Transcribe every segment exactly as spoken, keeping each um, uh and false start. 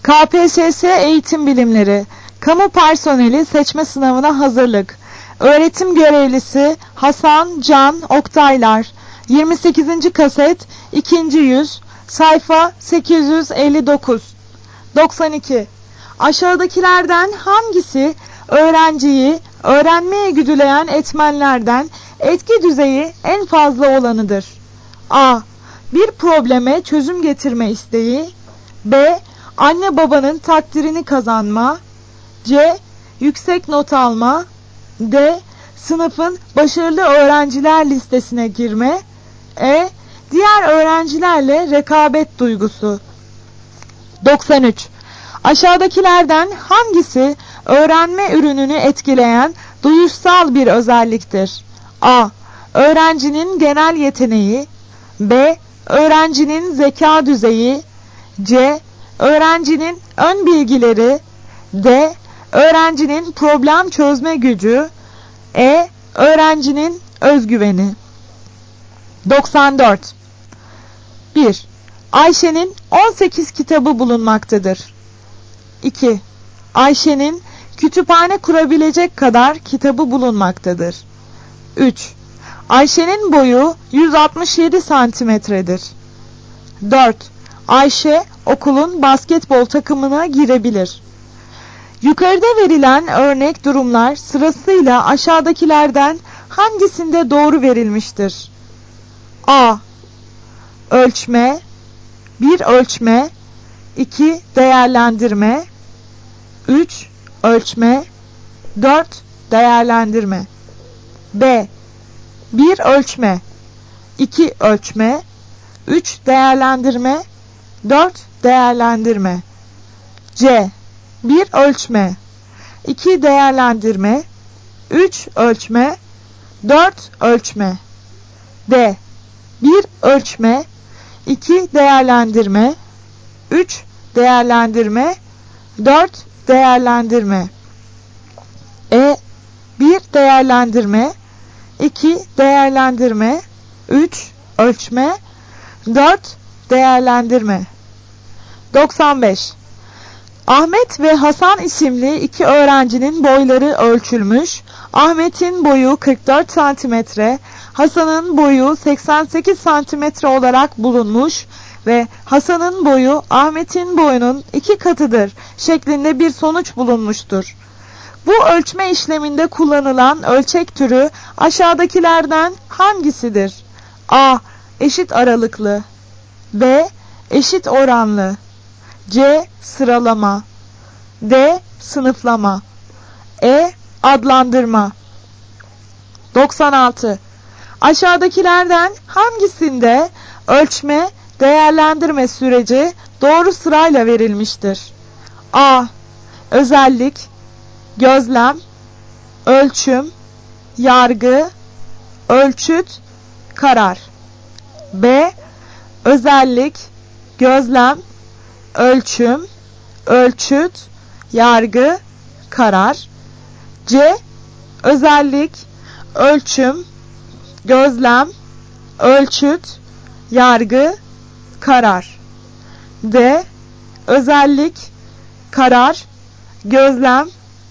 K P S S Eğitim Bilimleri, Kamu Personeli Seçme Sınavına Hazırlık. Öğretim Görevlisi Hasan Can Oktaylar. yirmi sekizinci kaset, ikinci yüz, sayfa sekiz yüz elli dokuz. doksan iki. Aşağıdakilerden hangisi öğrenciyi öğrenmeye güdüleyen etmenlerden etki düzeyi en fazla olanıdır? A. Bir probleme çözüm getirme isteği. B. Anne babanın takdirini kazanma. C. Yüksek not alma. D. Sınıfın başarılı öğrenciler listesine girme. E. Diğer öğrencilerle rekabet duygusu. doksan üç. Aşağıdakilerden hangisi öğrenme ürününü etkileyen duyuşsal bir özelliktir? A. Öğrencinin genel yeteneği. B. Öğrencinin zeka düzeyi. C. Öğrencinin ön bilgileri. D. Öğrencinin problem çözme gücü. E. Öğrencinin özgüveni. doksan dört. bir. Ayşe'nin on sekiz kitabı bulunmaktadır. iki. Ayşe'nin kütüphane kurabilecek kadar kitabı bulunmaktadır. üç. Ayşe'nin boyu yüz altmış yedi santimetredir. dört. Ayşe okulun basketbol takımına girebilir. Yukarıda verilen örnek durumlar sırasıyla aşağıdakilerden hangisinde doğru verilmiştir? A. Ölçme. bir. Ölçme. iki. Değerlendirme. üç. Ölçme. dört. Değerlendirme. B. bir. Ölçme. iki. Ölçme. üç. Değerlendirme. dört. Değerlendirme. C. bir. Ölçme. iki. Değerlendirme. üç. Ölçme. dört. Ölçme. D. bir. Ölçme. iki. Değerlendirme. üç. Değerlendirme. dört. Değerlendirme. E. bir. Değerlendirme. iki. Değerlendirme. üç. Ölçme. dört. Değerlendirme. doksan beş. Ahmet ve Hasan isimli iki öğrencinin boyları ölçülmüş. Ahmet'in boyu kırk dört santimetre, Hasan'ın boyu seksen sekiz santimetre olarak bulunmuş ve Hasan'ın boyu Ahmet'in boyunun iki katıdır şeklinde bir sonuç bulunmuştur. Bu ölçme işleminde kullanılan ölçek türü aşağıdakilerden hangisidir? A. Eşit aralıklı. B. Eşit oranlı. C. Sıralama. D. Sınıflama. E. Adlandırma. doksan altı. Aşağıdakilerden hangisinde ölçme, değerlendirme süreci doğru sırayla verilmiştir? A. Özellik, gözlem, ölçüm, yargı, ölçüt, karar. B. Özellik, gözlem, ölçüm, ölçüt, yargı, karar. C. Özellik, ölçüm, gözlem, ölçüt, yargı, karar. D. Özellik, karar, gözlem,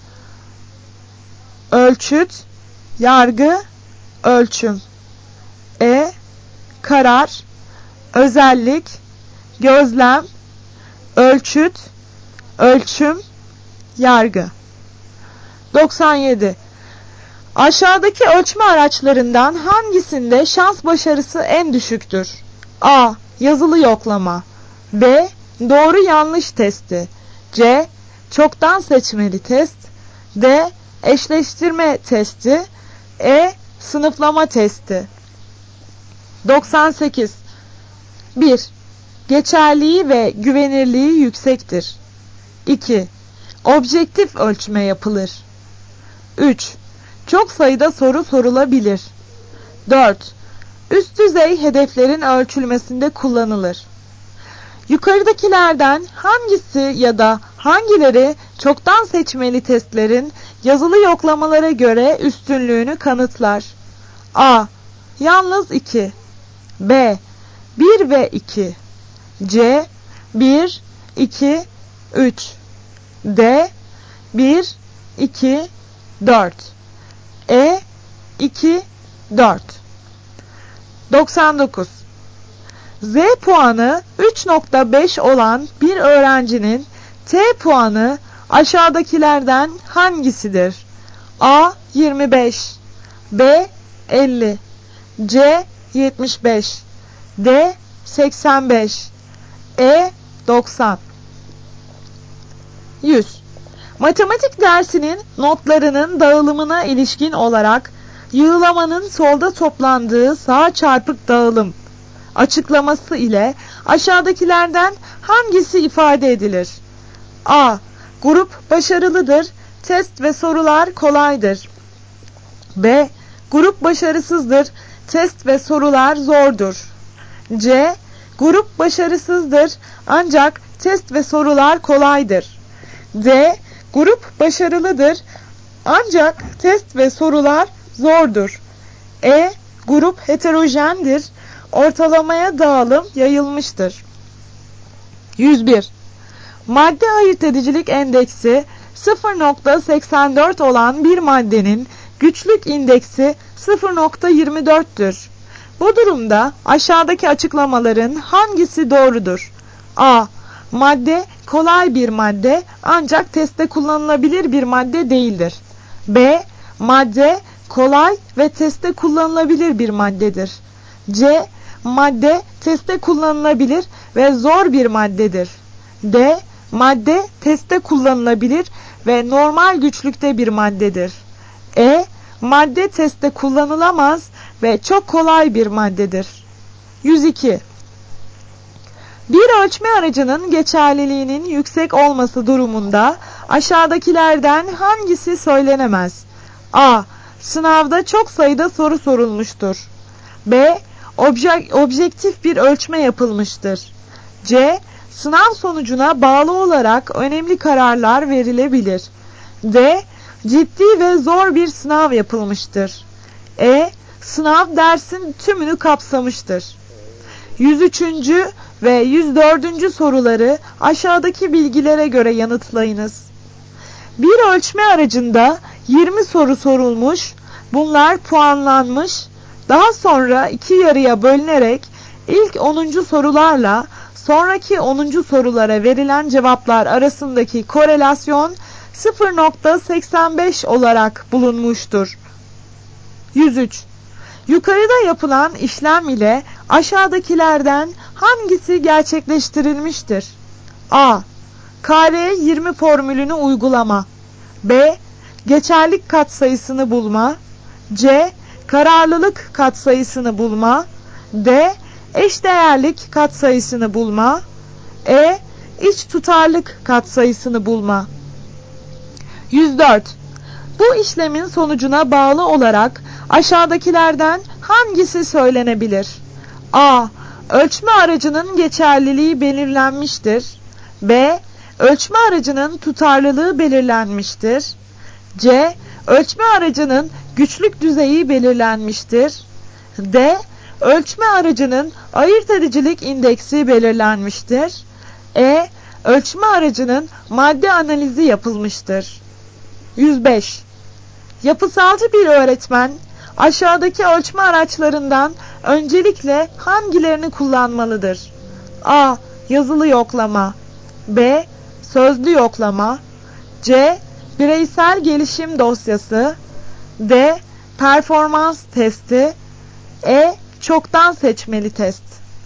ölçüt, yargı, ölçüm. E. Karar, özellik, gözlem, ölçüt, ölçüm, yargı. doksan yedi. Aşağıdaki ölçme araçlarından hangisinde şans başarısı en düşüktür? A. Yazılı yoklama. B. Doğru yanlış testi. C. Çoktan seçmeli test. D. Eşleştirme testi. E. Sınıflama testi. doksan sekiz. bir. Geçerliği ve güvenirliği yüksektir. iki. Objektif ölçme yapılır. üç. Çok sayıda soru sorulabilir. dört. Üst düzey hedeflerin ölçülmesinde kullanılır. Yukarıdakilerden hangisi ya da hangileri çoktan seçmeli testlerin yazılı yoklamalara göre üstünlüğünü kanıtlar? A. Yalnız iki. B. bir ve iki. C. bir, iki, üç. D bir, iki, dört. E iki, dört. doksan dokuz. Z puanı üç nokta beş olan bir öğrencinin T puanı aşağıdakilerden hangisidir? A yirmi beş, B elli, C yetmiş beş, D seksen beş, E doksan. yüz. Matematik dersinin notlarının dağılımına ilişkin olarak yığılamanın solda toplandığı sağ çarpık dağılım açıklaması ile aşağıdakilerden hangisi ifade edilir? A. Grup başarılıdır. Test ve sorular kolaydır. B. Grup başarısızdır. Test ve sorular zordur. C. Grup başarısızdır ancak test ve sorular kolaydır. D. Grup başarılıdır ancak test ve sorular zordur. E. Grup heterojendir. Ortalamaya dağılım yayılmıştır. yüz bir. Madde ayırt edicilik endeksi sıfır nokta seksen dört olan bir maddenin güçlük indeksi sıfır nokta yirmi dörttür. Bu durumda aşağıdaki açıklamaların hangisi doğrudur? A. Madde kolay bir madde ancak testte kullanılabilir bir madde değildir. B. Madde kolay ve testte kullanılabilir bir maddedir. C. Madde testte kullanılabilir ve zor bir maddedir. D. Madde testte kullanılabilir ve normal güçlükte bir maddedir. E. Madde testte kullanılamaz ve çok kolay bir maddedir. yüz iki. Bir ölçme aracının geçerliliğinin yüksek olması durumunda aşağıdakilerden hangisi söylenemez? A. Sınavda çok sayıda soru sorulmuştur. B. Obje- objektif bir ölçme yapılmıştır. C. Sınav sonucuna bağlı olarak önemli kararlar verilebilir. D. Ciddi ve zor bir sınav yapılmıştır. E. Sınav dersin tümünü kapsamıştır. yüz üçüncü ve yüz dördüncü soruları aşağıdaki bilgilere göre yanıtlayınız. Bir ölçme aracında yirmi soru sorulmuş, bunlar puanlanmış, daha sonra iki yarıya bölünerek ilk onuncu sorularla sonraki onuncu sorulara verilen cevaplar arasındaki korelasyon sıfır nokta seksen beş olarak bulunmuştur. yüz üç. Yukarıda yapılan işlem ile aşağıdakilerden hangisi gerçekleştirilmiştir? A. Kare yirmi formülünü uygulama. B. Geçerlik katsayısını bulma. C. Kararlılık katsayısını bulma. D. Eşdeğerlik katsayısını bulma. E. İç tutarlık katsayısını bulma. yüz dört. Bu işlemin sonucuna bağlı olarak aşağıdakilerden hangisi söylenebilir? A. Ölçme aracının geçerliliği belirlenmiştir. B. Ölçme aracının tutarlılığı belirlenmiştir. C. Ölçme aracının güçlük düzeyi belirlenmiştir. D. Ölçme aracının ayırt edicilik indeksi belirlenmiştir. E. Ölçme aracının madde analizi yapılmıştır. yüz beş. Yapısalcı bir öğretmen aşağıdaki ölçme araçlarından öncelikle hangilerini kullanmalıdır? A. Yazılı yoklama. B. Sözlü yoklama. C. Bireysel gelişim dosyası. D. Performans testi. E. Çoktan seçmeli test.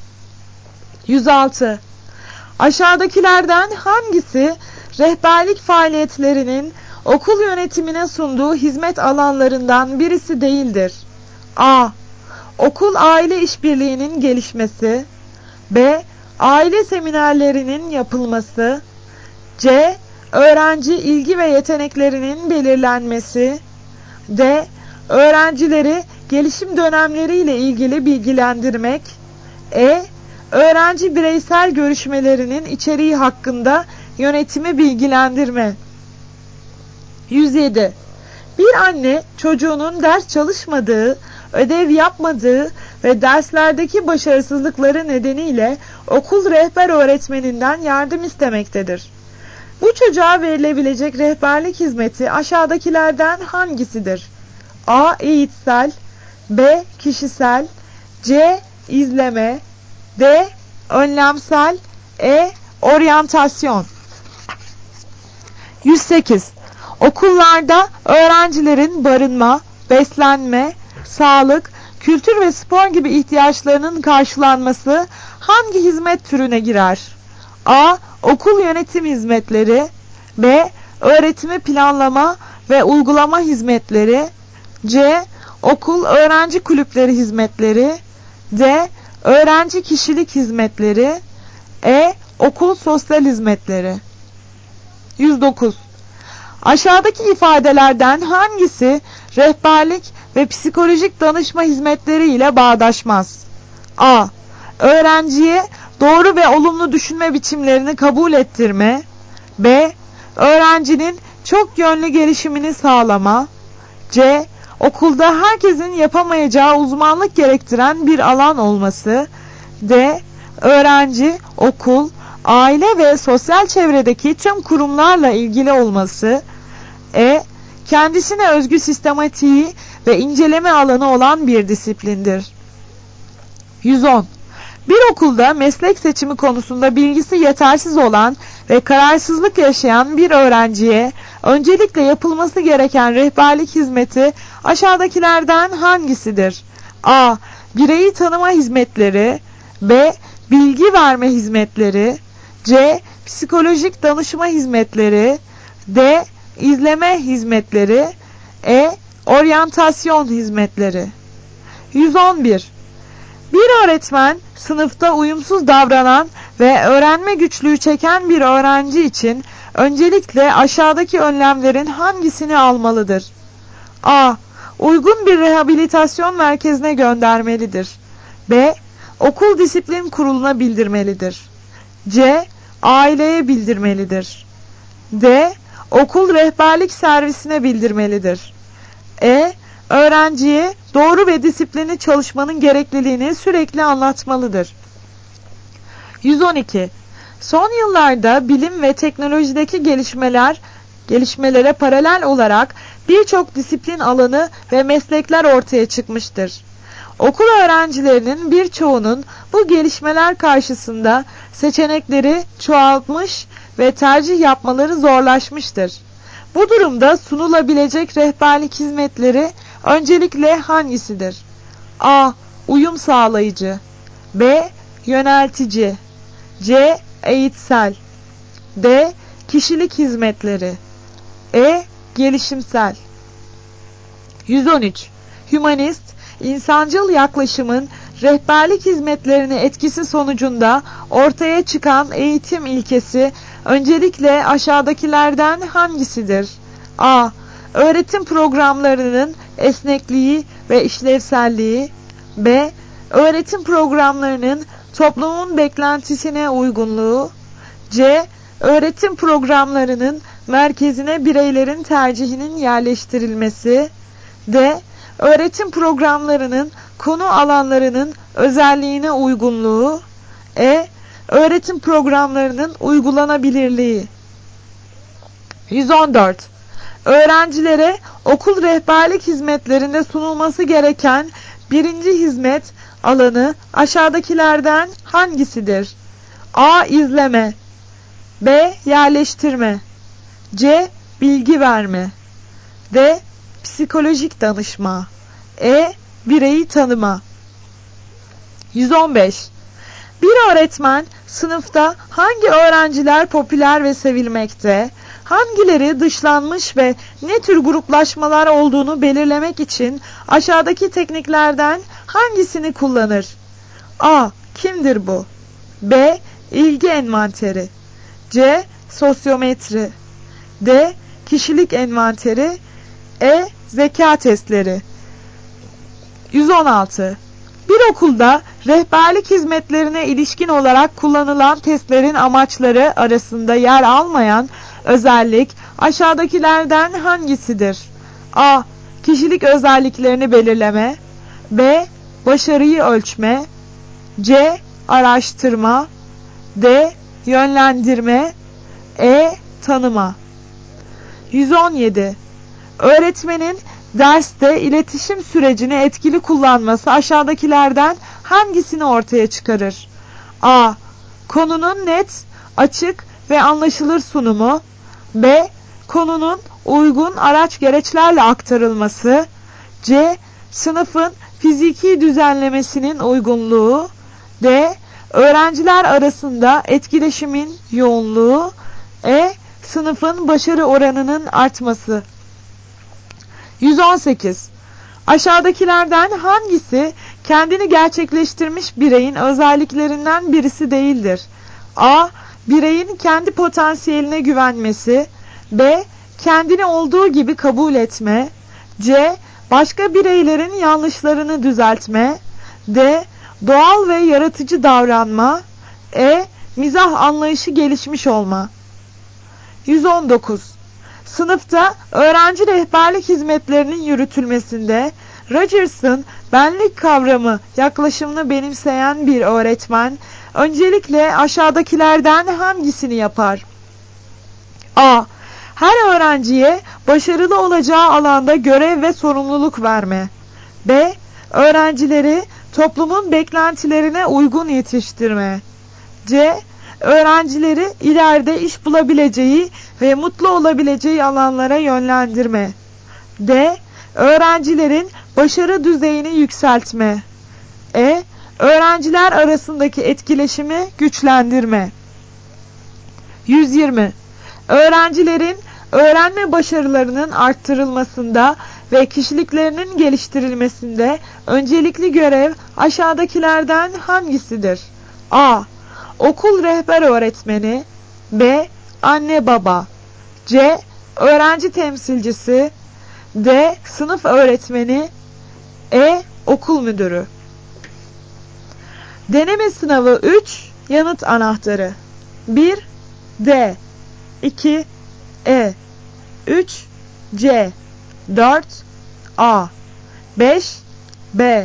yüz altı. Aşağıdakilerden hangisi rehberlik faaliyetlerinin okul yönetimine sunduğu hizmet alanlarından birisi değildir? A. Okul aile işbirliğinin gelişmesi. B. Aile seminerlerinin yapılması. C. Öğrenci ilgi ve yeteneklerinin belirlenmesi. D. Öğrencileri gelişim dönemleriyle ilgili bilgilendirmek. E. Öğrenci bireysel görüşmelerinin içeriği hakkında yönetimi bilgilendirme. yüz yedi. Bir anne çocuğunun ders çalışmadığı, ödev yapmadığı ve derslerdeki başarısızlıkları nedeniyle okul rehber öğretmeninden yardım istemektedir. Bu çocuğa verilebilecek rehberlik hizmeti aşağıdakilerden hangisidir? A. Eğitsel, B. Kişisel, C. İzleme, D. Önlemsel, E. Oryantasyon. yüz sekiz. Okullarda öğrencilerin barınma, beslenme, sağlık, kültür ve spor gibi ihtiyaçlarının karşılanması hangi hizmet türüne girer? A. Okul yönetim hizmetleri, B. Öğretimi planlama ve uygulama hizmetleri, C. Okul öğrenci kulüpleri hizmetleri, D. Öğrenci kişilik hizmetleri, E. Okul sosyal hizmetleri. yüz dokuz. Aşağıdaki ifadelerden hangisi rehberlik ve psikolojik danışma hizmetleri ile bağdaşmaz? A. Öğrenciye doğru ve olumlu düşünme biçimlerini kabul ettirme, B. Öğrencinin çok yönlü gelişimini sağlama, C. Okulda herkesin yapamayacağı uzmanlık gerektiren bir alan olması, D. Öğrenci, okul, aile ve sosyal çevredeki tüm kurumlarla ilgili olması, E. Kendisine özgü sistematiği ve inceleme alanı olan bir disiplindir. yüz on. Bir okulda meslek seçimi konusunda bilgisi yetersiz olan ve kararsızlık yaşayan bir öğrenciye öncelikle yapılması gereken rehberlik hizmeti aşağıdakilerden hangisidir? A. Bireyi tanıma hizmetleri, B. Bilgi verme hizmetleri, C. Psikolojik danışma hizmetleri, D. İzleme hizmetleri, E. Oryantasyon hizmetleri. yüz on bir. Bir öğretmen sınıfta uyumsuz davranan ve öğrenme güçlüğü çeken bir öğrenci için öncelikle aşağıdaki önlemlerin hangisini almalıdır? A. Uygun bir rehabilitasyon merkezine göndermelidir. B. Okul disiplin kuruluna bildirmelidir. C. Aileye bildirmelidir. D. Okul rehberlik servisine bildirmelidir. E. Öğrenciye doğru ve disiplinli çalışmanın gerekliliğini sürekli anlatmalıdır. yüz on iki. Son yıllarda bilim ve teknolojideki gelişmeler, gelişmelere paralel olarak birçok disiplin alanı ve meslekler ortaya çıkmıştır. Okul öğrencilerinin birçoğunun bu gelişmeler karşısında seçenekleri çoğalmış ve tercih yapmaları zorlaşmıştır. Bu durumda sunulabilecek rehberlik hizmetleri öncelikle hangisidir? A. Uyum sağlayıcı, B. Yöneltici, C. Eğitsel, D. Kişilik hizmetleri, E. Gelişimsel. yüz on üç. Hümanist, insancıl yaklaşımın rehberlik hizmetlerine etkisi sonucunda ortaya çıkan eğitim ilkesi öncelikle aşağıdakilerden hangisidir? A. Öğretim programlarının esnekliği ve işlevselliği, B. Öğretim programlarının toplumun beklentisine uygunluğu, C. Öğretim programlarının merkezine bireylerin tercihinin yerleştirilmesi, D. Öğretim programlarının konu alanlarının özelliğine uygunluğu, E. Öğretim programlarının uygulanabilirliği. yüz on dört. Öğrencilere okul rehberlik hizmetlerinde sunulması gereken birinci hizmet alanı aşağıdakilerden hangisidir? A. İzleme, B. Yerleştirme, C. Bilgi verme, D. Psikolojik danışma, E. Bireyi tanıma. yüz on beş. Bir öğretmen sınıfta hangi öğrenciler popüler ve sevilmekte, hangileri dışlanmış ve ne tür gruplaşmalar olduğunu belirlemek için aşağıdaki tekniklerden hangisini kullanır? A. Kimdir bu? B. İlgi envanteri, C. Sosyometri, D. Kişilik envanteri, E. Zeka testleri. yüz on altı. Bir okulda rehberlik hizmetlerine ilişkin olarak kullanılan testlerin amaçları arasında yer almayan özellik aşağıdakilerden hangisidir? A. Kişilik özelliklerini belirleme, B. Başarıyı ölçme, C. Araştırma, D. Yönlendirme, E. tanıma. yüz on yedi. Öğretmenin derste iletişim sürecini etkili kullanması aşağıdakilerden hangisini ortaya çıkarır? A. Konunun net, açık ve anlaşılır sunumu. B. Konunun uygun araç gereçlerle aktarılması. C. Sınıfın fiziki düzenlemesinin uygunluğu. D. Öğrenciler arasında etkileşimin yoğunluğu. E. Sınıfın başarı oranının artması. yüz on sekiz. Aşağıdakilerden hangisi kendini gerçekleştirmiş bireyin özelliklerinden birisi değildir? A. Bireyin kendi potansiyeline güvenmesi. B. Kendini olduğu gibi kabul etme. C. Başka bireylerin yanlışlarını düzeltme. D. Doğal ve yaratıcı davranma. E. Mizah anlayışı gelişmiş olma. yüz on dokuz. Sınıfta öğrenci rehberlik hizmetlerinin yürütülmesinde Rogers'ın benlik kavramı yaklaşımını benimseyen bir öğretmen öncelikle aşağıdakilerden hangisini yapar? A. Her öğrenciye başarılı olacağı alanda görev ve sorumluluk verme. B. Öğrencileri toplumun beklentilerine uygun yetiştirme. C. Öğrencileri ileride iş bulabileceği ve mutlu olabileceği alanlara yönlendirme. D. Öğrencilerin başarı düzeyini yükseltme. E. Öğrenciler arasındaki etkileşimi güçlendirme. yüz yirmi. Öğrencilerin öğrenme başarılarının arttırılmasında ve kişiliklerinin geliştirilmesinde öncelikli görev aşağıdakilerden hangisidir? A. Okul rehber öğretmeni. B. Anne baba. C. Öğrenci temsilcisi. D. Sınıf öğretmeni. E. Okul müdürü. Deneme sınavı üç. Yanıt anahtarı. bir. D. iki. E. üç. C. dört. A. beş. B.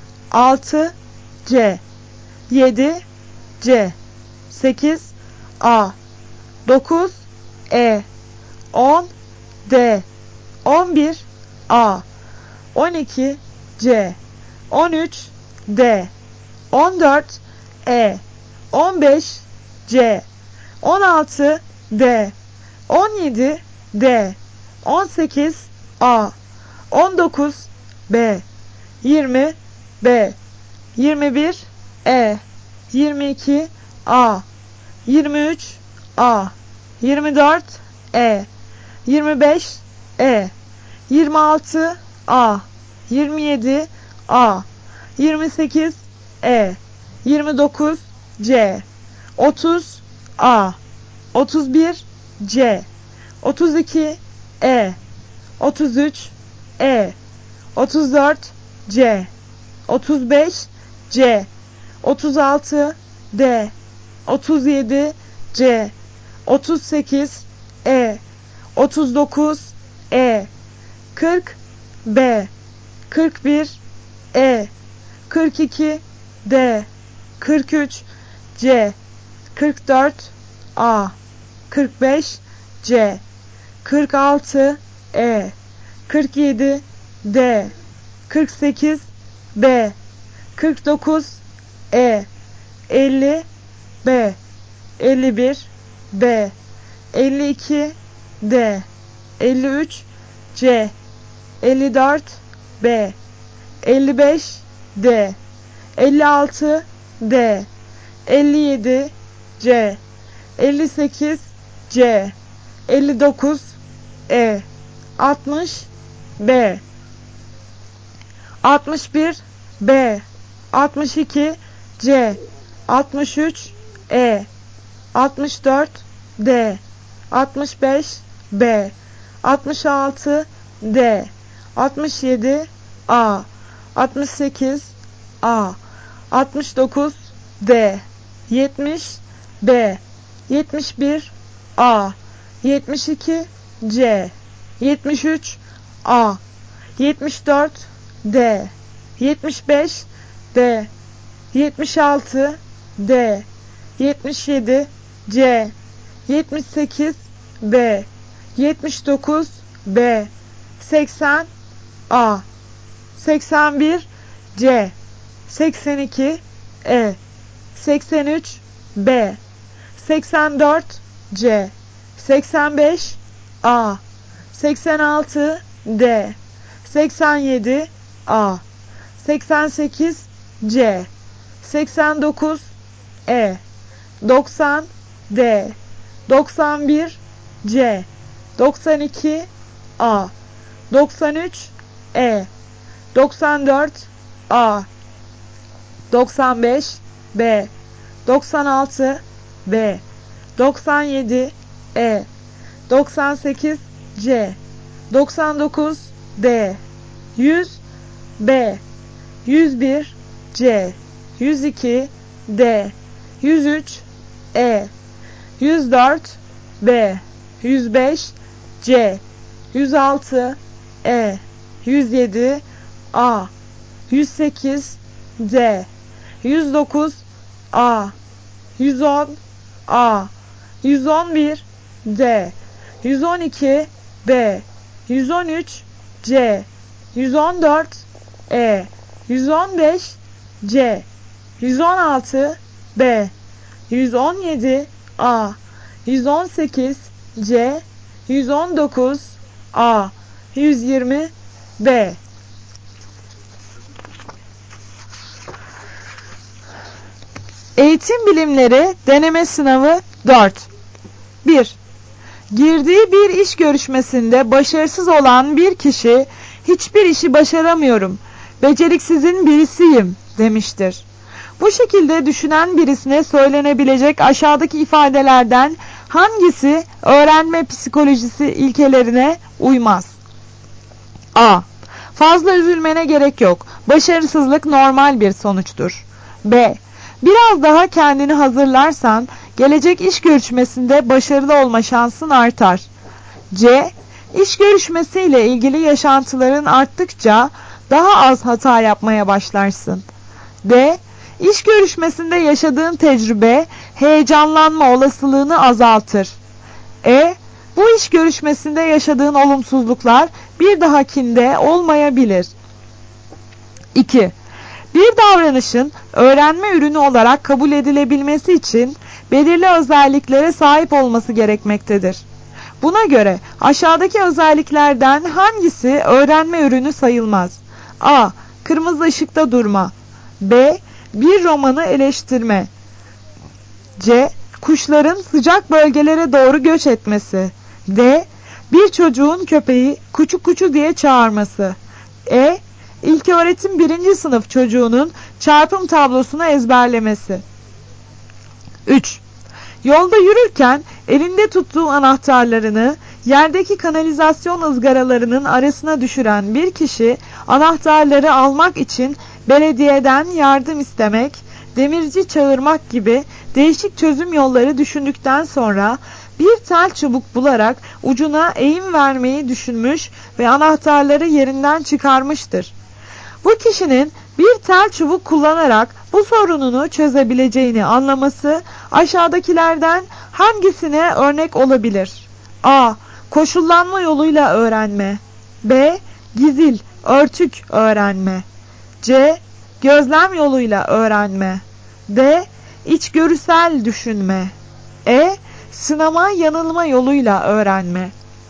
altı. C. yedi. C. sekiz. A. dokuz. E. on. D. on bir. A. on iki. C. on üç. D. on dört. E. on beş. C. on altı. D. on yedi. D. on sekiz. A. on dokuz. B. yirmi. B. yirmi bir. E. yirmi iki. A. yirmi üç. A. yirmi dört. E. yirmi beş. E. yirmi altı. A. yirmi yedi. A. yirmi sekiz. E. yirmi dokuz. C. otuz. A. otuz bir. C. otuz iki. E. otuz üç. E. otuz dört. C. otuz beş. C. otuz altı. D. otuz yedi. C. otuz sekiz. E. otuz dokuz. E. kırk. B. kırk bir. E. kırk iki. D. kırk üç. C. kırk dört. A. kırk beş. C. kırk altı. E. kırk yedi. D. kırk sekiz. B. kırk dokuz. E. elli. B. elli bir. B. elli iki. D. elli üç. C. elli dört. B. elli beş. D. elli altı. D. elli yedi. C. elli sekiz. C. elli dokuz. E. altmış. B. altmış bir. B. altmış iki. C. altmış üç. E. altmış dört. D. altmış beş. B. altmış altı. D. altmış yedi. A. altmış sekiz. A. altmış dokuz. D. yetmiş. B. yetmiş bir. A. yetmiş iki. C. yetmiş üç. A. yetmiş dört. D. yetmiş beş. D. yetmiş altı. D. yetmiş yedi. C. yetmiş sekiz. B, yetmiş dokuz B, seksen A, seksen bir C, seksen iki E, seksen üç B, seksen dört C, seksen beş A, seksen altı D, seksen yedi A, seksen sekiz C, seksen dokuz E, doksan D, doksan bir C, doksan iki A, doksan üç E, doksan dört A, doksan beş B, doksan altı B, doksan yedi E, doksan sekiz C, doksan dokuz D, yüz B, yüz bir C, yüz iki D, yüz üç E, yüz dört B, yüz beş C, yüz altı E, yüz yedi A, yüz sekiz D, yüz dokuz A, yüz on A, yüz on bir D, yüz on iki B, yüz on üç C, yüz on dört E, yüz on beş C, yüz on altı B, yüz on yedi A, yüz on sekiz C, yüz on dokuz A, yüz yirmi B. Eğitim Bilimleri Deneme Sınavı dört. bir. Girdiği bir iş görüşmesinde başarısız olan bir kişi, hiçbir işi başaramıyorum, beceriksizin birisiyim demiştir. Bu şekilde düşünen birisine söylenebilecek aşağıdaki ifadelerden hangisi öğrenme psikolojisi ilkelerine uymaz? A. Fazla üzülmene gerek yok. Başarısızlık normal bir sonuçtur. B. Biraz daha kendini hazırlarsan gelecek iş görüşmesinde başarılı olma şansın artar. C. İş görüşmesiyle ilgili yaşantıların arttıkça daha az hata yapmaya başlarsın. D. İş görüşmesinde yaşadığın tecrübe heyecanlanma olasılığını azaltır. E. Bu iş görüşmesinde yaşadığın olumsuzluklar bir dahakinde olmayabilir. iki. Bir davranışın öğrenme ürünü olarak kabul edilebilmesi için belirli özelliklere sahip olması gerekmektedir. Buna göre aşağıdaki özelliklerden hangisi öğrenme ürünü sayılmaz? A. Kırmızı ışıkta durma. B. Bir romanı eleştirme. C. Kuşların sıcak bölgelere doğru göç etmesi. D. Bir çocuğun köpeği kuçu kuçu diye çağırması. E. İlköğretim birinci sınıf çocuğunun çarpım tablosunu ezberlemesi. üç. Yolda yürürken elinde tuttuğu anahtarlarını yerdeki kanalizasyon ızgaralarının arasına düşüren bir kişi anahtarları almak için belediyeden yardım istemek, demirci çağırmak gibi değişik çözüm yolları düşündükten sonra bir tel çubuk bularak ucuna eğim vermeyi düşünmüş ve anahtarları yerinden çıkarmıştır. Bu kişinin bir tel çubuk kullanarak bu sorununu çözebileceğini anlaması aşağıdakilerden hangisine örnek olabilir? A. Koşullanma yoluyla öğrenme. B. Gizil, örtük öğrenme. C. Gözlem yoluyla öğrenme. D. İçgörüsel düşünme. E. Sınama yanılma yoluyla öğrenme.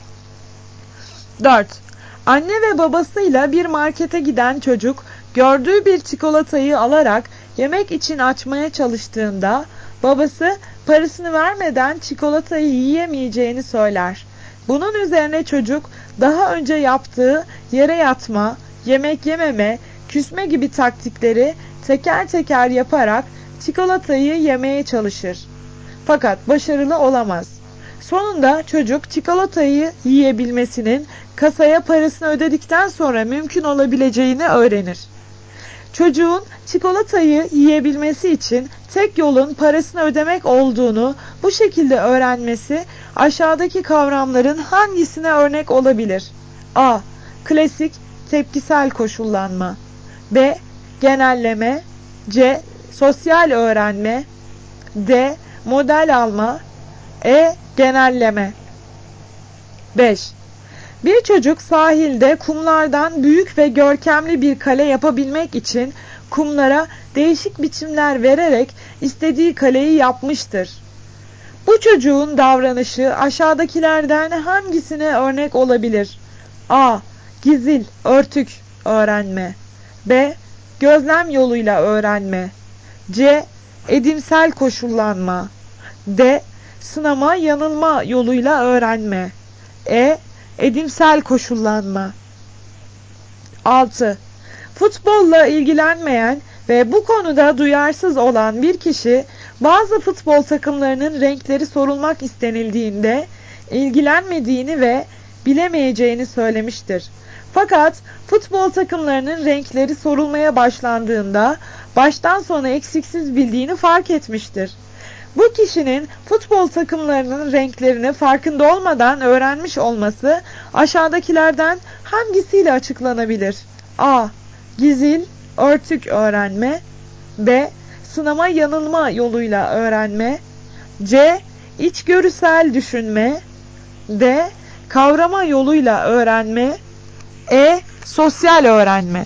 dört. Anne ve babasıyla bir markete giden çocuk gördüğü bir çikolatayı alarak yemek için açmaya çalıştığında babası parasını vermeden çikolatayı yiyemeyeceğini söyler. Bunun üzerine çocuk daha önce yaptığı yere yatma, yemek yememe, küsme gibi taktikleri teker teker yaparak çikolatayı yemeye çalışır. Fakat başarılı olamaz. Sonunda çocuk çikolatayı yiyebilmesinin kasaya parasını ödedikten sonra mümkün olabileceğini öğrenir. Çocuğun çikolatayı yiyebilmesi için tek yolun parasını ödemek olduğunu bu şekilde öğrenmesi aşağıdaki kavramların hangisine örnek olabilir? A. Klasik tepkisel koşullanma. B. Genelleme. C. Sosyal öğrenme. D. Model alma. E. Genelleme. beş. Bir çocuk sahilde kumlardan büyük ve görkemli bir kale yapabilmek için kumlara değişik biçimler vererek istediği kaleyi yapmıştır. Bu çocuğun davranışı aşağıdakilerden hangisine örnek olabilir? A. Gizil, örtük öğrenme. B. Gözlem yoluyla öğrenme. C. Edimsel koşullanma. D. Sınama, yanılma yoluyla öğrenme. E. Edimsel koşullanma. altı. Futbolla ilgilenmeyen ve bu konuda duyarsız olan bir kişi bazı futbol takımlarının renkleri sorulmak istenildiğinde ilgilenmediğini ve bilemeyeceğini söylemiştir. Fakat futbol takımlarının renkleri sorulmaya başlandığında baştan sona eksiksiz bildiğini fark etmiştir. Bu kişinin futbol takımlarının renklerini farkında olmadan öğrenmiş olması aşağıdakilerden hangisiyle açıklanabilir? A. Gizil, örtük öğrenme. B. Sınama, yanılma yoluyla öğrenme. C. İçgörüsel düşünme. D. Kavrama yoluyla öğrenme. E. Sosyal öğrenme.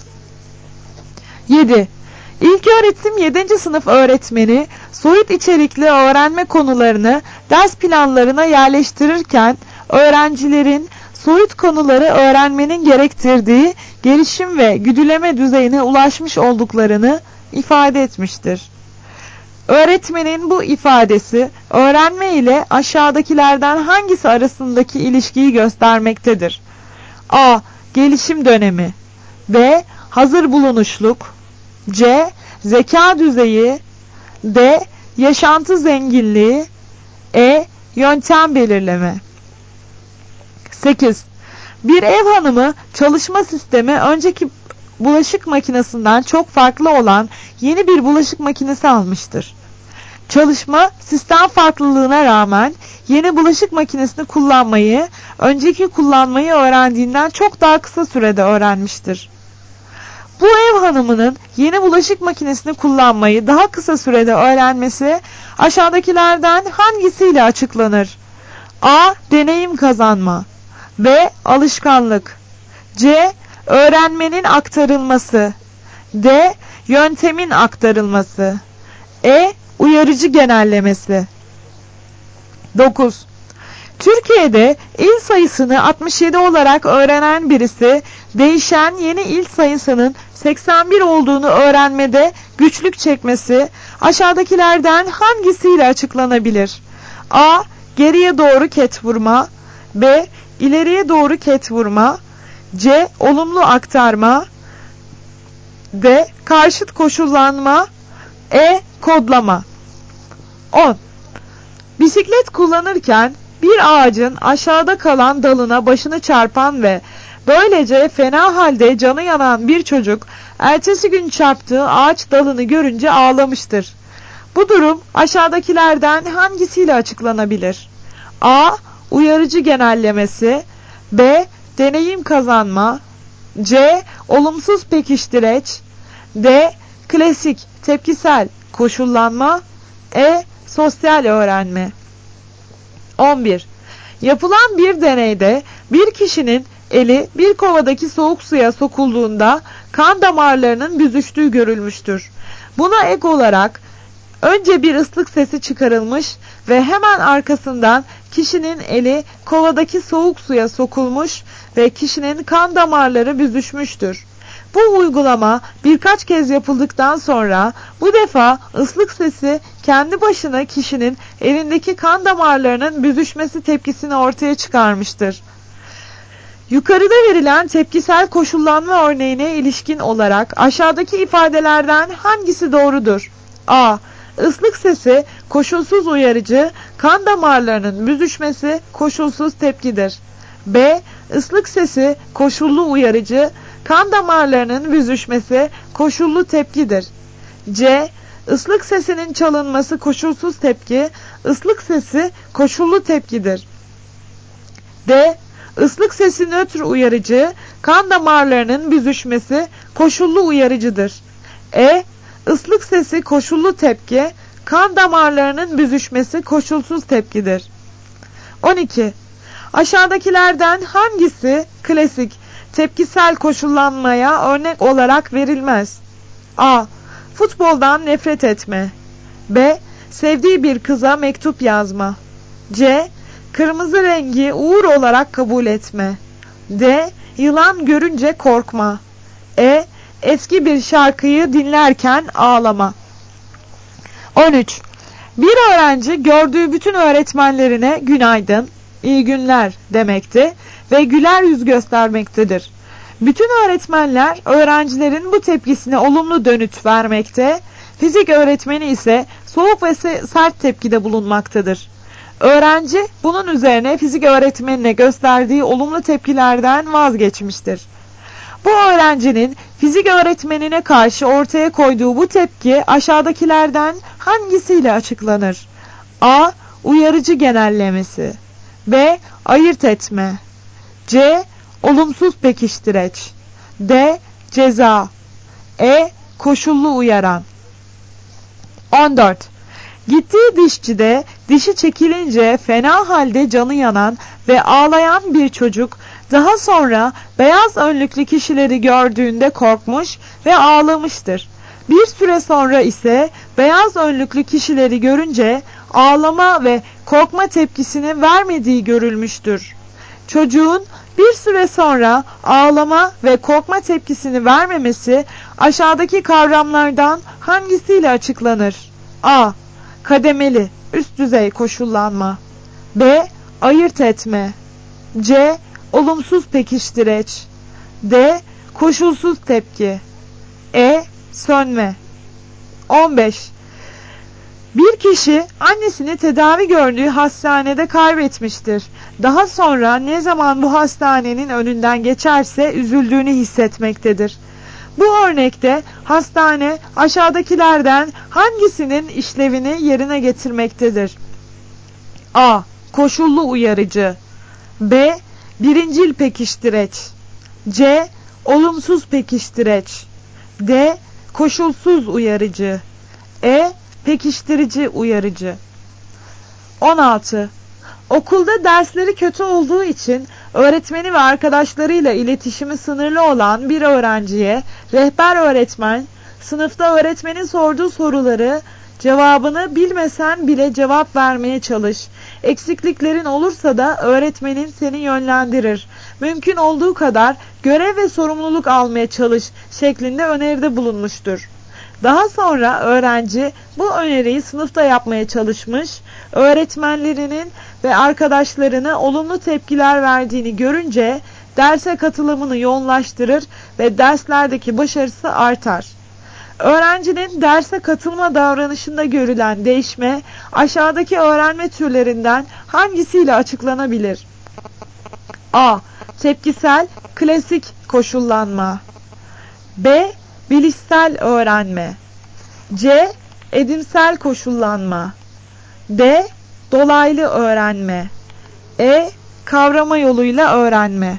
yedi. İlköğretim yedinci sınıf öğretmeni soyut içerikli öğrenme konularını ders planlarına yerleştirirken öğrencilerin soyut konuları öğrenmenin gerektirdiği gelişim ve güdüleme düzeyine ulaşmış olduklarını ifade etmiştir. Öğretmenin bu ifadesi öğrenme ile aşağıdakilerden hangisi arasındaki ilişkiyi göstermektedir? A. Gelişim dönemi. B. Hazır bulunuşluk. C. Zeka düzeyi. D. Yaşantı zenginliği. E. Yöntem belirleme. sekiz. Bir ev hanımı çalışma sistemi önceki bulaşık makinesinden çok farklı olan yeni bir bulaşık makinesi almıştır. Çalışma sistem farklılığına rağmen yeni bulaşık makinesini kullanmayı önceki kullanmayı öğrendiğinden çok daha kısa sürede öğrenmiştir. Bu ev hanımının yeni bulaşık makinesini kullanmayı daha kısa sürede öğrenmesi aşağıdakilerden hangisiyle açıklanır? A. Deneyim kazanma. B. Alışkanlık. C. Öğrenmenin aktarılması. D. Yöntemin aktarılması. E. Uyarıcı genellemesi. dokuz. Türkiye'de il sayısını altmış yedi olarak öğrenen birisi değişen yeni il sayısının seksen bir olduğunu öğrenmede güçlük çekmesi aşağıdakilerden hangisiyle açıklanabilir? A. Geriye doğru ket vurma. B. İleriye doğru ket vurma. C. Olumlu aktarma. D. Karşıt koşullanma. E. Kodlama. on. Bisiklet kullanırken bir ağacın aşağıda kalan dalına başını çarpan ve böylece fena halde canı yanan bir çocuk ertesi gün çarptığı ağaç dalını görünce ağlamıştır. Bu durum aşağıdakilerden hangisiyle açıklanabilir? A. Uyarıcı genellemesi. B. Deneyim kazanma. C. Olumsuz pekiştireç. D. Klasik tepkisel koşullanma. E. Sosyal öğrenme. on bir. Yapılan bir deneyde bir kişinin eli bir kovadaki soğuk suya sokulduğunda kan damarlarının büzüştüğü görülmüştür. Buna ek olarak önce bir ıslık sesi çıkarılmış ve hemen arkasından kişinin eli kovadaki soğuk suya sokulmuş ve kişinin kan damarları büzüşmüştür. Bu uygulama birkaç kez yapıldıktan sonra bu defa ıslık sesi kendi başına kişinin elindeki kan damarlarının büzüşmesi tepkisini ortaya çıkarmıştır. Yukarıda verilen tepkisel koşullanma örneğine ilişkin olarak aşağıdaki ifadelerden hangisi doğrudur? A. Islık sesi koşulsuz uyarıcı, kan damarlarının büzüşmesi koşulsuz tepkidir. B. Islık sesi koşullu uyarıcı, kan damarlarının büzüşmesi koşullu tepkidir. C. Islık sesinin çalınması koşulsuz tepki, ıslık sesi koşullu tepkidir. D. Islık sesi nötr uyarıcı, kan damarlarının büzüşmesi koşullu uyarıcıdır. E. Islık sesi koşullu tepki, kan damarlarının büzüşmesi koşulsuz tepkidir. on iki. Aşağıdakilerden hangisi klasik tepkisel koşullanmaya örnek olarak verilmez? A. Futboldan nefret etme. B. Sevdiği bir kıza mektup yazma. C. Kırmızı rengi uğur olarak kabul etme. D. Yılan görünce korkma. E. Eski bir şarkıyı dinlerken ağlama. on üç. Bir öğrenci gördüğü bütün öğretmenlerine günaydın, iyi günler demekte ve güler yüz göstermektedir. Bütün öğretmenler öğrencilerin bu tepkisine olumlu dönüt vermekte, fizik öğretmeni ise soğuk ve sert tepkide bulunmaktadır. Öğrenci bunun üzerine fizik öğretmenine gösterdiği olumlu tepkilerden vazgeçmiştir. Bu öğrencinin fizik öğretmenine karşı ortaya koyduğu bu tepki aşağıdakilerden hangisiyle açıklanır? A. Uyarıcı genellemesi. B. Ayırt etme. C. Olumsuz pekiştireç. D. Ceza. E. Koşullu uyaran. on dört. Gittiği dişçide dişi çekilince fena halde canı yanan ve ağlayan bir çocuk daha sonra beyaz önlüklü kişileri gördüğünde korkmuş ve ağlamıştır. Bir süre sonra ise beyaz önlüklü kişileri görünce ağlama ve korkma tepkisini vermediği görülmüştür. Çocuğun bir süre sonra ağlama ve korkma tepkisini vermemesi aşağıdaki kavramlardan hangisiyle açıklanır? A. Kademeli, üst düzey koşullanma. B. Ayırt etme. C. Olumsuz pekiştireç. D. Koşulsuz tepki. E. Sönme. on beş. Bir kişi annesini tedavi gördüğü hastanede kaybetmiştir. Daha sonra ne zaman bu hastanenin önünden geçerse üzüldüğünü hissetmektedir. Bu örnekte hastane aşağıdakilerden hangisinin işlevini yerine getirmektedir? A. Koşullu uyarıcı. B. Birincil pekiştireç. C. Olumsuz pekiştireç. D. Koşulsuz uyarıcı. E. Pekiştirici uyarıcı. on altı. Okulda dersleri kötü olduğu için öğretmeni ve arkadaşlarıyla iletişimi sınırlı olan bir öğrenciye rehber öğretmen, sınıfta öğretmenin sorduğu soruları cevabını bilmesen bile cevap vermeye çalış. Eksikliklerin olursa da öğretmenin seni yönlendirir. Mümkün olduğu kadar görev ve sorumluluk almaya çalış şeklinde öneride bulunmuştur. Daha sonra öğrenci bu öneriyi sınıfta yapmaya çalışmış, öğretmenlerinin ve arkadaşlarına olumlu tepkiler verdiğini görünce derse katılımını yoğunlaştırır ve derslerdeki başarısı artar. Öğrencinin derse katılma davranışında görülen değişme aşağıdaki öğrenme türlerinden hangisiyle açıklanabilir? A. Tepkisel, klasik koşullanma. B. Bilişsel öğrenme. C. Edimsel koşullanma. D. Dolaylı öğrenme. E. Kavrama yoluyla öğrenme.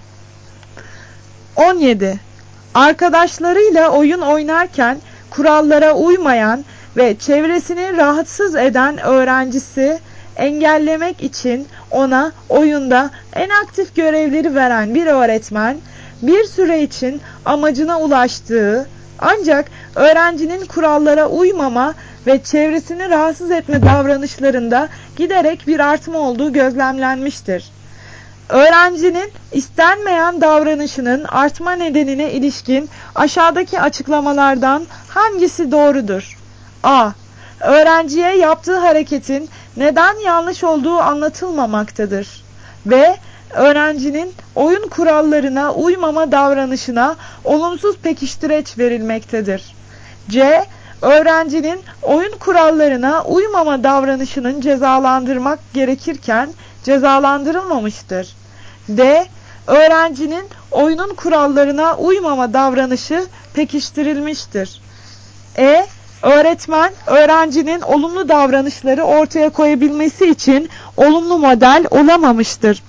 on yedi. Arkadaşlarıyla oyun oynarken kurallara uymayan ve çevresini rahatsız eden öğrencisi engellemek için ona oyunda en aktif görevleri veren bir öğretmen bir süre için amacına ulaştığı ancak öğrencinin kurallara uymama ve çevresini rahatsız etme davranışlarında giderek bir artma olduğu gözlemlenmiştir. Öğrencinin istenmeyen davranışının artma nedenine ilişkin aşağıdaki açıklamalardan hangisi doğrudur? A. Öğrenciye yaptığı hareketin neden yanlış olduğu anlatılmamaktadır. B. Öğrencinin oyun kurallarına uymama davranışına olumsuz pekiştireç verilmektedir. C. Öğrencinin oyun kurallarına uymama davranışının cezalandırmak gerekirken cezalandırılmamıştır. D. Öğrencinin oyunun kurallarına uymama davranışı pekiştirilmiştir. E. Öğretmen, öğrencinin olumlu davranışları ortaya koyabilmesi için olumlu model olamamıştır.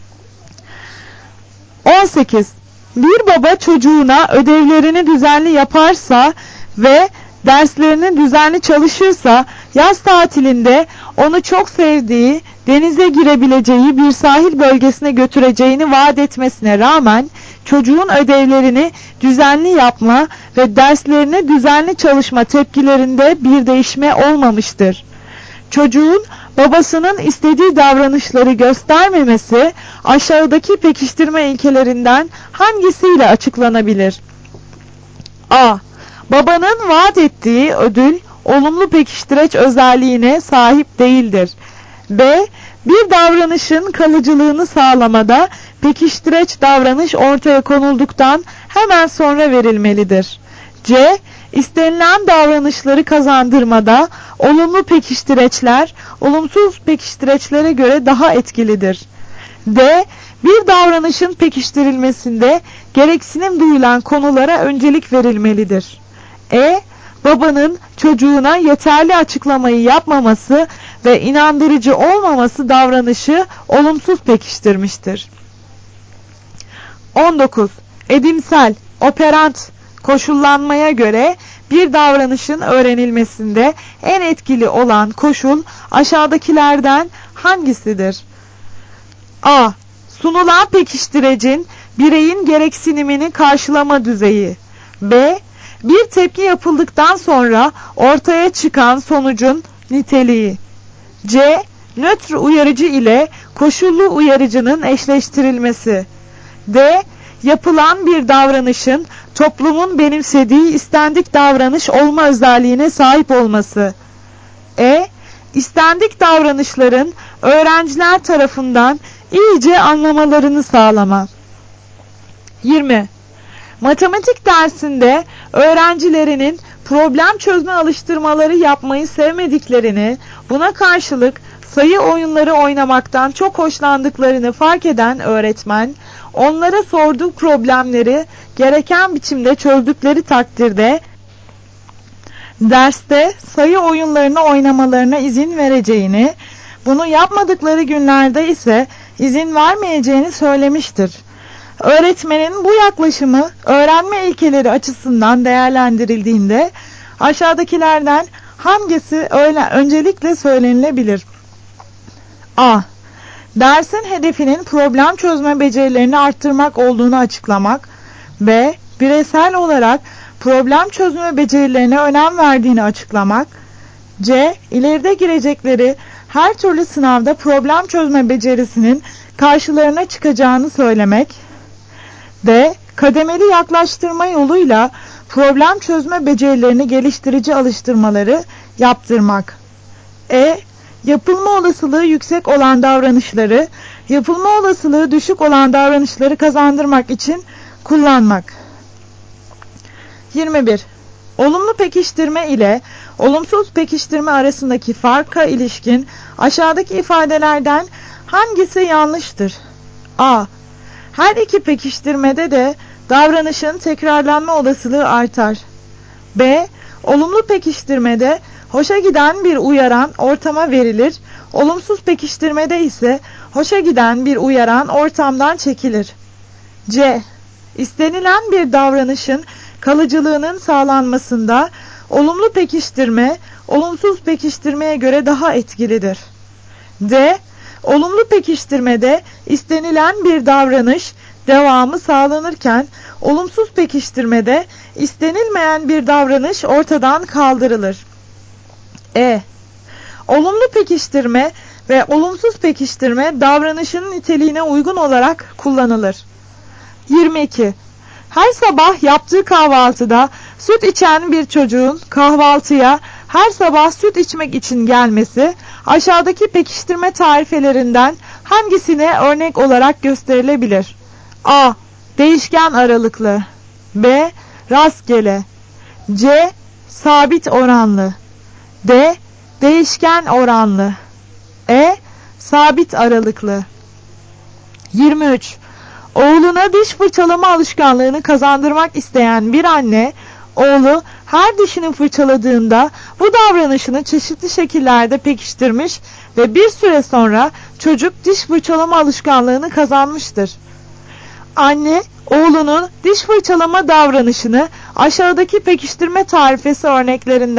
on sekiz. Bir baba çocuğuna ödevlerini düzenli yaparsa ve derslerini düzenli çalışırsa yaz tatilinde onu çok sevdiği, denize girebileceği bir sahil bölgesine götüreceğini vaat etmesine rağmen çocuğun ödevlerini düzenli yapma ve derslerine düzenli çalışma tepkilerinde bir değişme olmamıştır. Çocuğun babasının istediği davranışları göstermemesi aşağıdaki pekiştirme ilkelerinden hangisiyle açıklanabilir? A. Babanın vaat ettiği ödül olumlu pekiştireç özelliğine sahip değildir. B. Bir davranışın kalıcılığını sağlamada pekiştireç davranış ortaya konulduktan hemen sonra verilmelidir. C. İstenilen davranışları kazandırmada olumlu pekiştireçler olumsuz pekiştireçlere göre daha etkilidir. D. Bir davranışın pekiştirilmesinde gereksinim duyulan konulara öncelik verilmelidir. E. Babanın çocuğuna yeterli açıklamayı yapmaması ve inandırıcı olmaması davranışı olumsuz pekiştirmiştir. on dokuz. Edimsel, operant koşullanmaya göre bir davranışın öğrenilmesinde en etkili olan koşul aşağıdakilerden hangisidir? A. Sunulan pekiştirecin bireyin gereksinimini karşılama düzeyi. B. Bir tepki yapıldıktan sonra ortaya çıkan sonucun niteliği. C. Nötr uyarıcı ile koşullu uyarıcının eşleştirilmesi. D. Yapılan bir davranışın toplumun benimsediği istendik davranış olma özelliğine sahip olması. E. İstendik davranışların öğrenciler tarafından iyice anlamalarını sağlama. yirmi. Matematik dersinde öğrencilerinin problem çözme alıştırmaları yapmayı sevmediklerini, buna karşılık sayı oyunları oynamaktan çok hoşlandıklarını fark eden öğretmen, onlara sorduğu problemleri gereken biçimde çözdükleri takdirde derste sayı oyunlarını oynamalarına izin vereceğini, bunu yapmadıkları günlerde ise izin vermeyeceğini söylemiştir. Öğretmenin bu yaklaşımı öğrenme ilkeleri açısından değerlendirildiğinde aşağıdakilerden hangisi öyle öncelikle söylenilebilir? A. Dersin hedefinin problem çözme becerilerini arttırmak olduğunu açıklamak. B. Bireysel olarak problem çözme becerilerine önem verdiğini açıklamak. C. İleride girecekleri her türlü sınavda problem çözme becerisinin karşılarına çıkacağını söylemek. D. Kademeli yaklaştırma yoluyla problem çözme becerilerini geliştirici alıştırmaları yaptırmak. E. Yapılma olasılığı yüksek olan davranışları, yapılma olasılığı düşük olan davranışları kazandırmak için kullanmak. yirmi bir. Olumlu pekiştirme ile olumsuz pekiştirme arasındaki farka ilişkin aşağıdaki ifadelerden hangisi yanlıştır? A. Her iki pekiştirmede de davranışın tekrarlanma olasılığı artar. B. Olumlu pekiştirmede hoşa giden bir uyaran ortama verilir, olumsuz pekiştirmede ise hoşa giden bir uyaran ortamdan çekilir. C. İstenilen bir davranışın kalıcılığının sağlanmasında olumlu pekiştirme, olumsuz pekiştirmeye göre daha etkilidir. D. Olumlu pekiştirmede istenilen bir davranış devamı sağlanırken, olumsuz pekiştirmede istenilmeyen bir davranış ortadan kaldırılır. E. Olumlu pekiştirme ve olumsuz pekiştirme davranışın niteliğine uygun olarak kullanılır. yirmi iki. Her sabah yaptığı kahvaltıda süt içen bir çocuğun kahvaltıya her sabah süt içmek için gelmesi aşağıdaki pekiştirme tarifelerinden hangisine örnek olarak gösterilebilir? A. Değişken aralıklı. B. Rastgele. C. Sabit oranlı. D. Değişken oranlı. E. Sabit aralıklı. yirmi üç. Oğluna diş fırçalama alışkanlığını kazandırmak isteyen bir anne, oğlu her dişini fırçaladığında bu davranışını çeşitli şekillerde pekiştirmiş ve bir süre sonra çocuk diş fırçalama alışkanlığını kazanmıştır. Anne, oğlunun diş fırçalama davranışını aşağıdaki pekiştirme tarifesi örneklerinden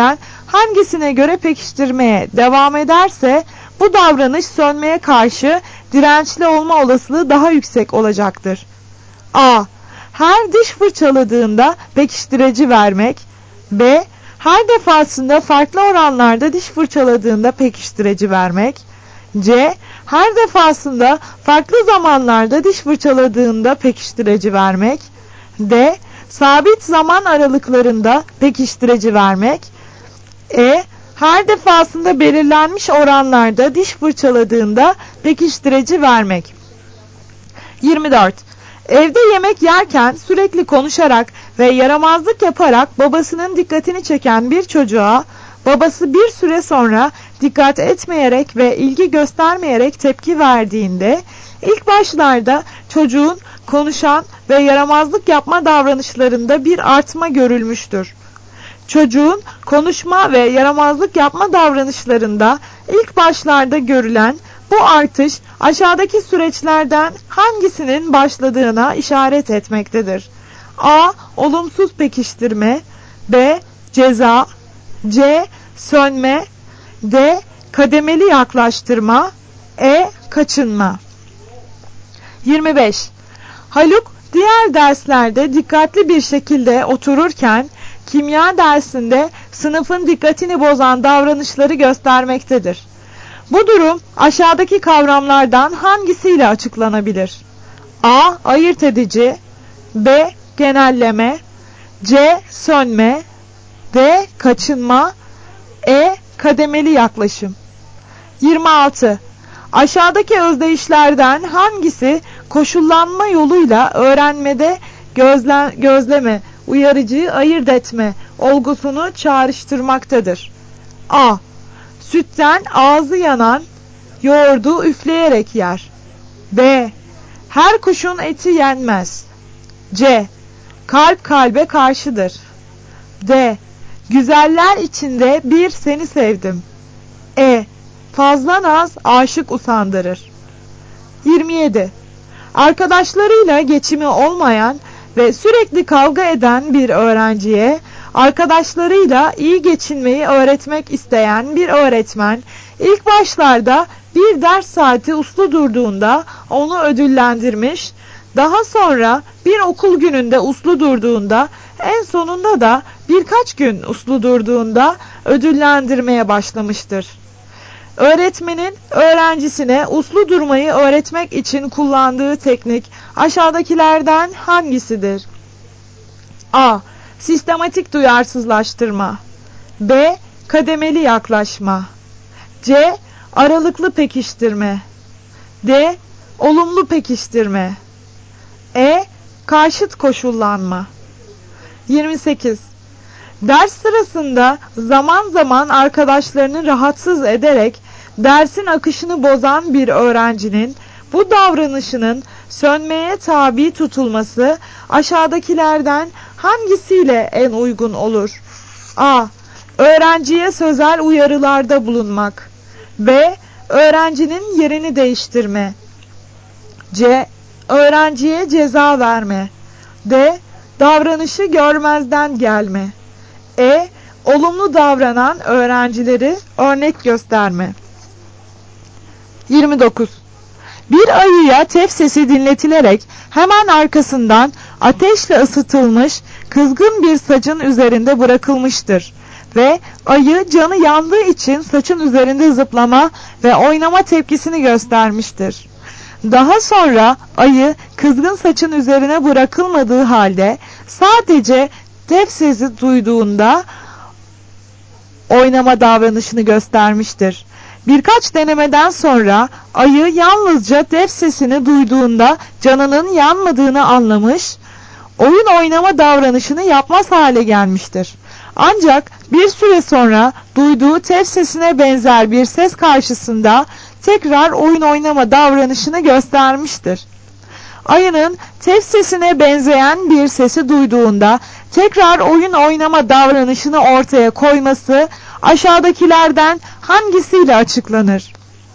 hangisine göre pekiştirmeye devam ederse bu davranış sönmeye karşı dirençli olma olasılığı daha yüksek olacaktır. A. Her diş fırçaladığında pekiştirici vermek. B. Her defasında farklı oranlarda diş fırçaladığında pekiştirici vermek. C. Her defasında farklı zamanlarda diş fırçaladığında pekiştirici vermek. D. Sabit zaman aralıklarında pekiştirici vermek. E. Her defasında belirlenmiş oranlarda diş fırçaladığında pekiştirici vermek. yirmi dört. Evde yemek yerken sürekli konuşarak ve yaramazlık yaparak babasının dikkatini çeken bir çocuğa babası bir süre sonra dikkat etmeyerek ve ilgi göstermeyerek tepki verdiğinde ilk başlarda çocuğun konuşan ve yaramazlık yapma davranışlarında bir artma görülmüştür. Çocuğun konuşma ve yaramazlık yapma davranışlarında ilk başlarda görülen bu artış aşağıdaki süreçlerden hangisinin başladığına işaret etmektedir? A. Olumsuz pekiştirme. B. Ceza. C. Sönme. D. Kademeli yaklaştırma. E. Kaçınma. yirmi beş. Haluk diğer derslerde dikkatli bir şekilde otururken kimya dersinde sınıfın dikkatini bozan davranışları göstermektedir. Bu durum aşağıdaki kavramlardan hangisiyle açıklanabilir? A. Ayırt edici. B. Genelleme. C. Sönme. D. Kaçınma. E. Kademeli yaklaşım. yirmi altı. Aşağıdaki özdeyişlerden hangisi koşullanma yoluyla öğrenmede gözle, gözleme, uyarıcıyı ayırt etme olgusunu çağrıştırmaktadır? A. Sütten ağzı yanan yoğurdu üfleyerek yer. B. Her kuşun eti yenmez. C. Kalp kalbe karşıdır. D. Güzeller içinde bir seni sevdim. E. Fazla naz aşık usandırır. yirmi yedi. Arkadaşlarıyla geçimi olmayan ve sürekli kavga eden bir öğrenciye arkadaşlarıyla iyi geçinmeyi öğretmek isteyen bir öğretmen ilk başlarda bir ders saati uslu durduğunda onu ödüllendirmiş, daha sonra bir okul gününde uslu durduğunda, en sonunda da birkaç gün uslu durduğunda ödüllendirmeye başlamıştır. Öğretmenin öğrencisine uslu durmayı öğretmek için kullandığı teknik aşağıdakilerden hangisidir? A. Sistematik duyarsızlaştırma. B. Kademeli yaklaşma. C. Aralıklı pekiştirme. D. Olumlu pekiştirme. E. Karşıt koşullanma. yirmi sekiz. Ders sırasında zaman zaman arkadaşlarını rahatsız ederek dersin akışını bozan bir öğrencinin bu davranışının sönmeye tabi tutulması aşağıdakilerden hangisiyle en uygun olur? A. Öğrenciye sözel uyarılarda bulunmak. B. Öğrencinin yerini değiştirme. C. Öğrenciye ceza verme. D. Davranışı görmezden gelme. E. Olumlu davranan öğrencileri örnek gösterme. yirmi dokuz. Bir ayıya tef sesi dinletilerek hemen arkasından ateşle ısıtılmış kızgın bir saçın üzerinde bırakılmıştır ve ayı canı yandığı için saçın üzerinde zıplama ve oynama tepkisini göstermiştir. Daha sonra ayı kızgın saçın üzerine bırakılmadığı halde sadece tef sesi duyduğunda oynama davranışını göstermiştir. Birkaç denemeden sonra ayı yalnızca tef sesini duyduğunda canının yanmadığını anlamış, oyun oynama davranışını yapmaz hale gelmiştir. Ancak bir süre sonra duyduğu tef sesine benzer bir ses karşısında tekrar oyun oynama davranışını göstermiştir. Ayının tef sesine benzeyen bir sesi duyduğunda tekrar oyun oynama davranışını ortaya koyması aşağıdakilerden hangisiyle açıklanır?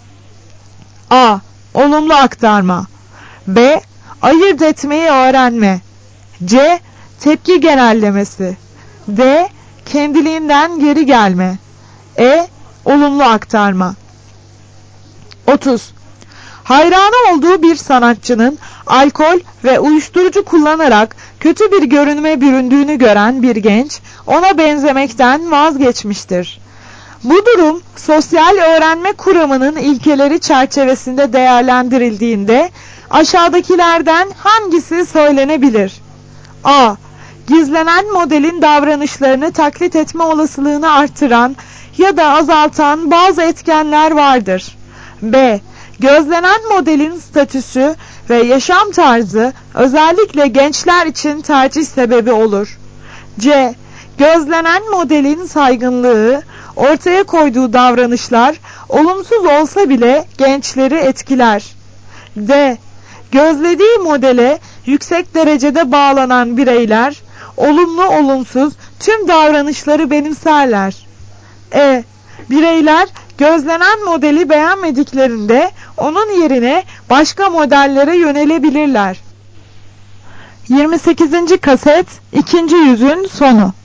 A. Olumlu aktarma. B. Ayırt etmeyi öğrenme. C. Tepki genellemesi. D. Kendiliğinden geri gelme. E. Olumlu aktarma. otuz. Hayranı olduğu bir sanatçının alkol ve uyuşturucu kullanarak kötü bir görünüme büründüğünü gören bir genç ona benzemekten vazgeçmiştir. Bu durum sosyal öğrenme kuramının ilkeleri çerçevesinde değerlendirildiğinde aşağıdakilerden hangisi söylenebilir? A. Gizlenen modelin davranışlarını taklit etme olasılığını artıran ya da azaltan bazı etkenler vardır. B. Gözlenen modelin statüsü ve yaşam tarzı özellikle gençler için tercih sebebi olur. C. Gözlenen modelin saygınlığı, ortaya koyduğu davranışlar olumsuz olsa bile gençleri etkiler. D. Gözlediği modele yüksek derecede bağlanan bireyler olumlu olumsuz tüm davranışları benimserler. E. Bireyler gözlenen modeli beğenmediklerinde onun yerine başka modellere yönelebilirler. yirmi sekizinci kaset ikinci yüzün sonu.